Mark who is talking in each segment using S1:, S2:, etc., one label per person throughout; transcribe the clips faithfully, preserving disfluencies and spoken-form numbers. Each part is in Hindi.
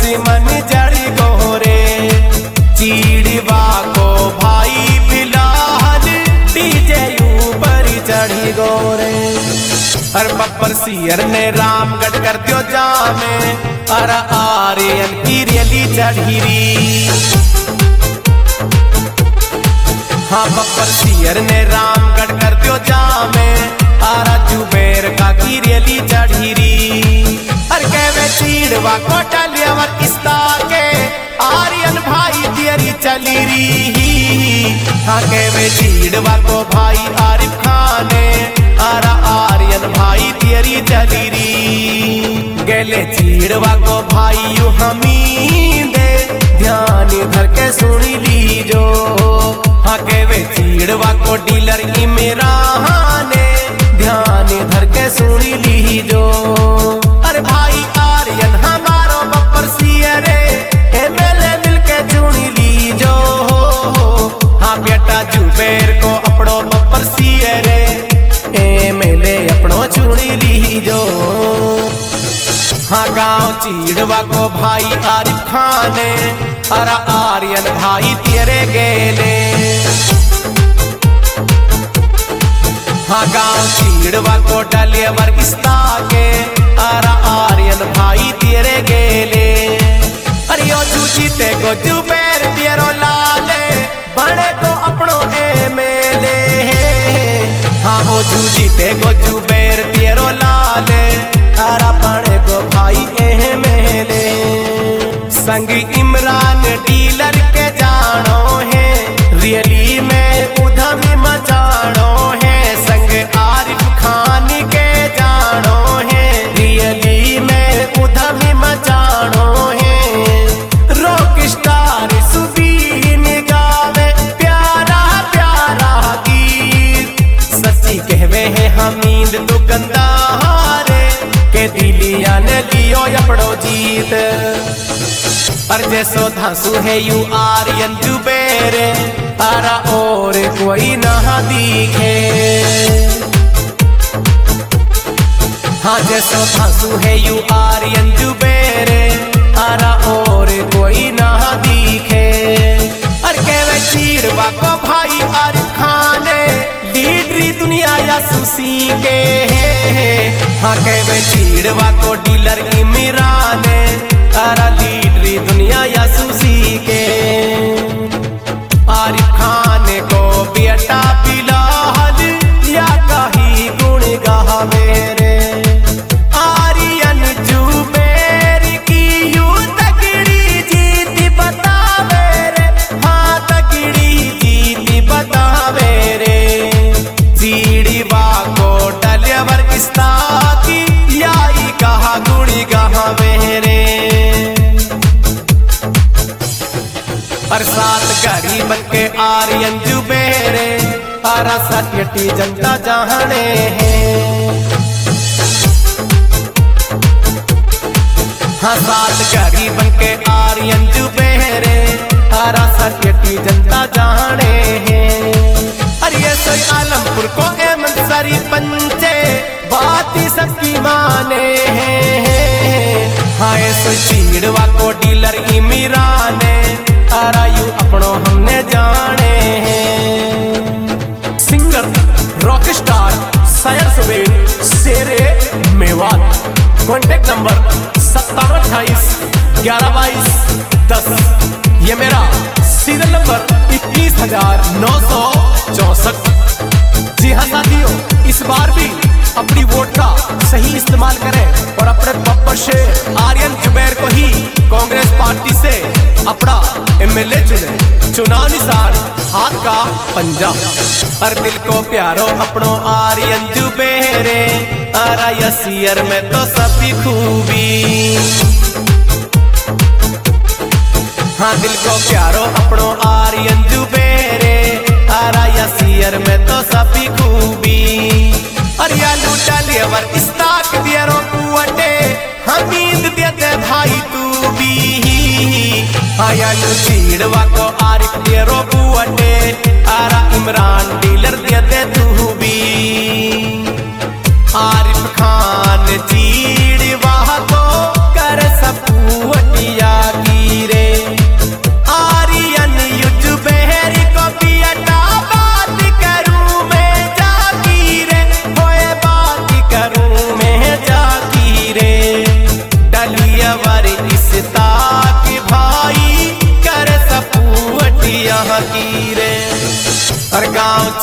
S1: दुश्मन जड़ी गोरे चीड़वा को भाई फिलहाल डीजे ऊपर चढ़ी गोरे। हर बब्बर सियर ने रामगढ़ कर दियो जामे अर आर्यन की रैली चढ़ी री। हाँ बब्बर सियर ने रामगढ़ कर दियो जामे आरा जुबेर का की रैली चढ़ी री। हर कहवे चीड़वा को टलियावर किस्ता के आर्यन भाई तेरी चली री। हाँ कहवे चीड़वा को भाई आरिफ खाने आरा आर्यन भाई तेरी चली री। गेले चीड़वा को भाई यू हमीदे ध्यान धर के सुनी लीजो। हाँ कहवे चीड़वा को डीलर इमरान ने ध्यान धर के सुनी लीजो। अरे भाई आर्यन हमारो बब्बर सियरे एमएलए मिलके चुनी लीजो। हाँ बेटा जुबेर को अपनो बब्बर सियरे एमएलए अपनो चुनी लीजो। हाँ गाँव चीड़वा को भाई आरिफ खाने अरा आर्यन भाई तेरे गेले। हाँ गाँव चीड़वा को डलियावर किस्ता के आरा आर्यन भाई तेरे गेले। अरे ओ जूजीते को जुबेर तेरो लाले बड़े को अपनो एमएलए। हाँ हो जूजीते को जुबेर तेरो लाले आरा बड़े को भाई एमएलए। संग इमरान डीलर के जानो है रैली में उधम मचानो है। संग आरिफ खान के जानो है रैली में उधम मचानो है। रॉक स्टार सुबीन गावे प्यारा प्यारा गीत सच्ची कहवे है हमीद दुकानदार के दिलिया ने लियो अपनो जीत। पर जैसो धांसू है यू आर्यन जुबेरे आरा और कोई ना दिखे। हाँ जैसो धांसू है यू आर्यन जुबेरे आरा और कोई ना दिखे। अरे कहवे चीड़वा को भाई आरिफ खाने लीडरी दुनिया या सुसी के। हाँ कहवे चीड़वा को डीलर इमरान आरा लीडरी दुनिया या सुसी के। आरिफ खान को बेटा फिलहाल या कही गुण गावे रे। आर्यन जुबेर की यू तगड़ी जीत बतावे रे। हाँ तगड़ी जीत बतावे रे। चीड़वा को डलियावर किस्ता की याई कहा गुणी गावे रे। बरसात गरीबन के आर्यन जुबेरे आरा सत्यटी जनता जाने हैं। हाँ सात गरीबन के आर्यन जुबेरे आरा सत्यटी जनता जाने हैं। अरे ये सोई आलमपुर को एमन सारी पंचे बाती सबकी माने हैं। हाँ ये सोई चीड़वा को डीलर इमरान आरा यू अपनो हमने जाने हैं। सिंगर रॉक स्टार सायर सुबेर शेरे मेवात। कॉन्टेक्ट नंबर सत्तावन अट्ठाईस ग्यारह बाईस दस। ये मेरा सीरियल नंबर इक्कीस हजार नौ सौ चौसठ। जी हाँ साथियों इस बार भी अपनी वोट का सही इस्तेमाल करें और अपने बब्बर से आर्यन जुबेर को ही कांग्रेस पार्टी से अपना एमएलए चुने। चुनाव निशान हाथ का पंजा। हर दिल को प्यारो अपनो आर्यन जुबेरे आरा यसियर में तो सभी खूबी। हाँ दिल को प्यारो अपनो आर्यन जुबेरे आरा यसियर में तो सभी खूबी। अरिया लूटा लियावर इस्ताक दियरो कुवटे हमीद देते भाई तू भी। आया लू चीड़वा को आरिफ दियरो कुवटे आरा इमरान डीलर देते तू भी। आरिफ खान चीड़वा को कर सब कुवटिया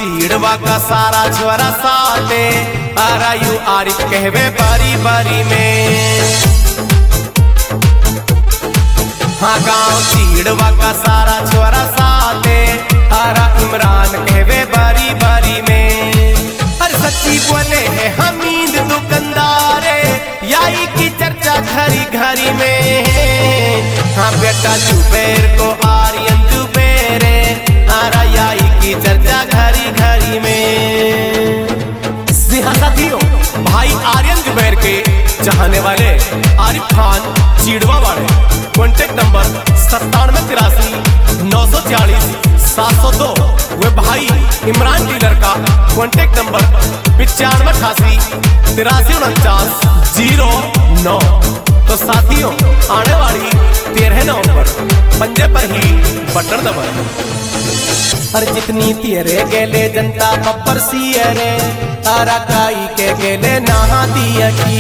S1: चीड़वा का सारा छोरा साथे आरा यू आरिफ कहवे बारी बारी में। हाँ गाँव चीड़वा का सारा छोरा साथे आरा इमरान कहवे बारी बारी में। अरे सच्ची बोले है हमीद दुकानदारे याई की चर्चा घरी घरी में। हाँ बेटा जुबैर को आर्यन जुबैरे आरा याई की चर्चा घरी घरी में। साथियों भाई आर्यन जुबैर के चाहने वाले आरिफ खान चीड़वा वाले कॉन्टेक्ट नंबर सत्तानवे तिरासी नौ सौ चालीस सात सौ दो। वे भाई इमरान डीलर का कॉन्टेक्ट नंबर पिचानवे अठासी तिरासी उनचास जीरो नौ। तो साथियों आने वाली तेरह नवंबर पंजे पर ही बटन दबाएं। अरे जितनी तेरे गेले जनता बब्बर सियरे तारा काई के गेले नहा दिया की।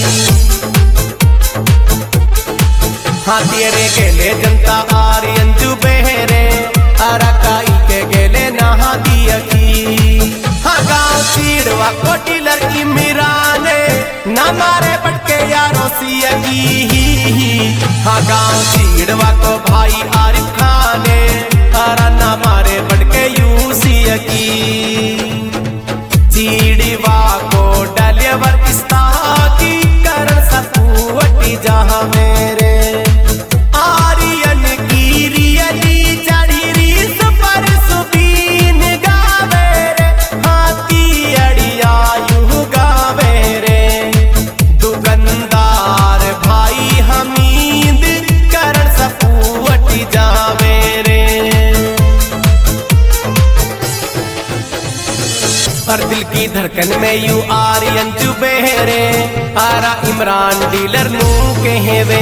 S1: हाँ तेरे गेले जनता आर्यन जुबैरे तारा काई के गेले नहा दिया की। हाँ गाँव चीड़वा को टीलर की मिराने न मारे बटके यारों सिया की। हाँ गाँव चीड़वा को भाई आरिफ खाने तारा न मारे बटके यू सिया की। चीड़वा को डलेवर किस्ता की करण सपूवटी जहाँ मेरे आर्यन की रियली चढ़ी रीस पर सुबीन गावे रे। हाथी अड़िया यू गावे रे दुकानदार भाई हमीद करण सपूवटी जावे रे। और दिल की धड़कन में यू आर्यन जुबैरे आरा इमरान डीलर नू कहवे।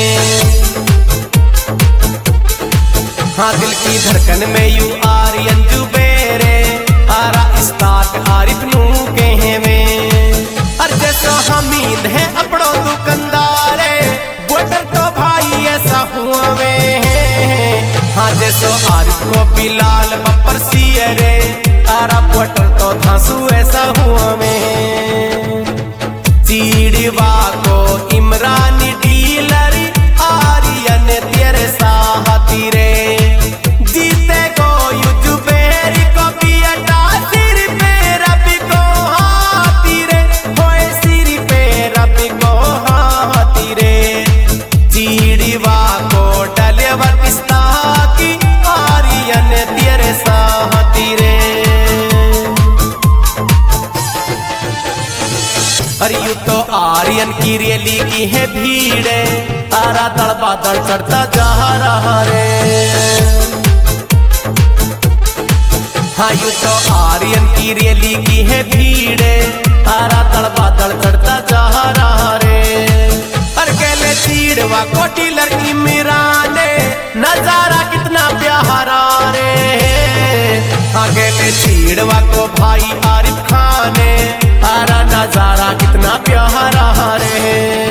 S1: हाँ दिल की धड़कन में यू आर्यन जुबैरे आरा इस्ताक आरिफ नू कहवे। और जैसो हमीद है अपनो दुकानदारे बोटर तो भाई ऐसा हुआ वे। हाँ जैसो आरिफ को बिलाल बब्बर सियरे तारा बोटर तो धांसू ऐसा हुआ में। चीड़वा को इमरान डीलर आर्यन तेरे साहती रे। जीते को यू जुबैर को भी अटा सिर पे रब को हाथी रे। होए सिर पे रब को हाथी रे। चीड़वा को डलेवर किस्ता की आर्यन तेरे साहती रे। अरे यू तो आर्यन की रैली की है भीड़ तारा तड़पा तड़ चढ़ता जा रहा रे। हाँ यू तो आर्यन की रैली की है भीड़ तारा तड़पा तड़ चढ़ता जा रहा रे। अरे कहले चीड़वा को टीलर की मिराने नजारा कितना प्यारा रे। हाँ कहले चीड़वा को भाई आरिफ खाने तारा नजारा कितना प्यारा रे।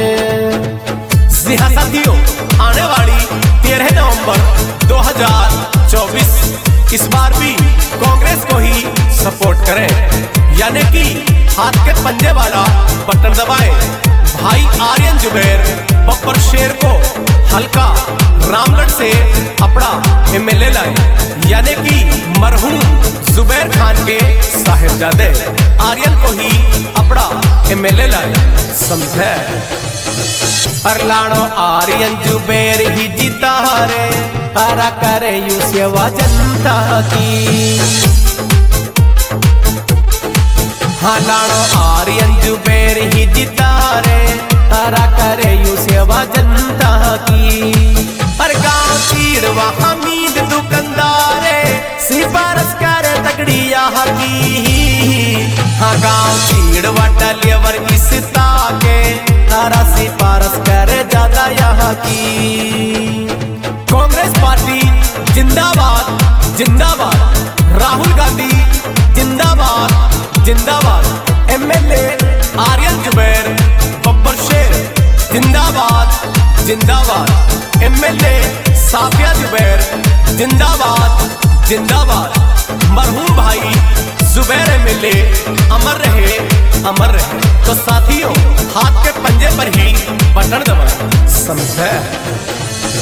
S1: साथियों आने वाली तेरह नवंबर दो हजार चौबीस इस बार भी कांग्रेस को ही सपोर्ट करें यानी कि हाथ के पंजे वाला बटन दबाए। भाई आर्यन जुबैर बब्बर शेर को हल्का रामगढ़ से अपना एमएलए लाए यानी कि मरहूम जुबैर खान के साहिबजादे आर्यन को ही अपना एमएलए लाए समझे। अरलानो आर्यन जुबैर ही जीता रे तारा करे यू सेवा जनता की। हाँ लानो आर्यन जुबैर ही जीता रे तारा करे यू सेवा जनता की। हर गाँव चीड़वा हमीद दुकानदारे सिफारिश करे तगड़िया की। हाँ गाँव चीड़वा डलेवर किस्ता के तारा सिफारिश करे ज्यादा यहाँ की। कांग्रेस पार्टी जिंदाबाद जिंदाबाद। राहुल गांधी जिंदाबाद जिंदाबाद। एमएलए आर्यन जुबैर बब्बर शेर जिंदाबाद जिंदाबाद। एमएलए साफिया जुबैर जिंदाबाद जिंदाबाद। मरहूम भाई जुबैर मिले अमर रहे अमर रहे। तो साथियों हाथ के पंजे पर ही बटन दबाएं, समझे।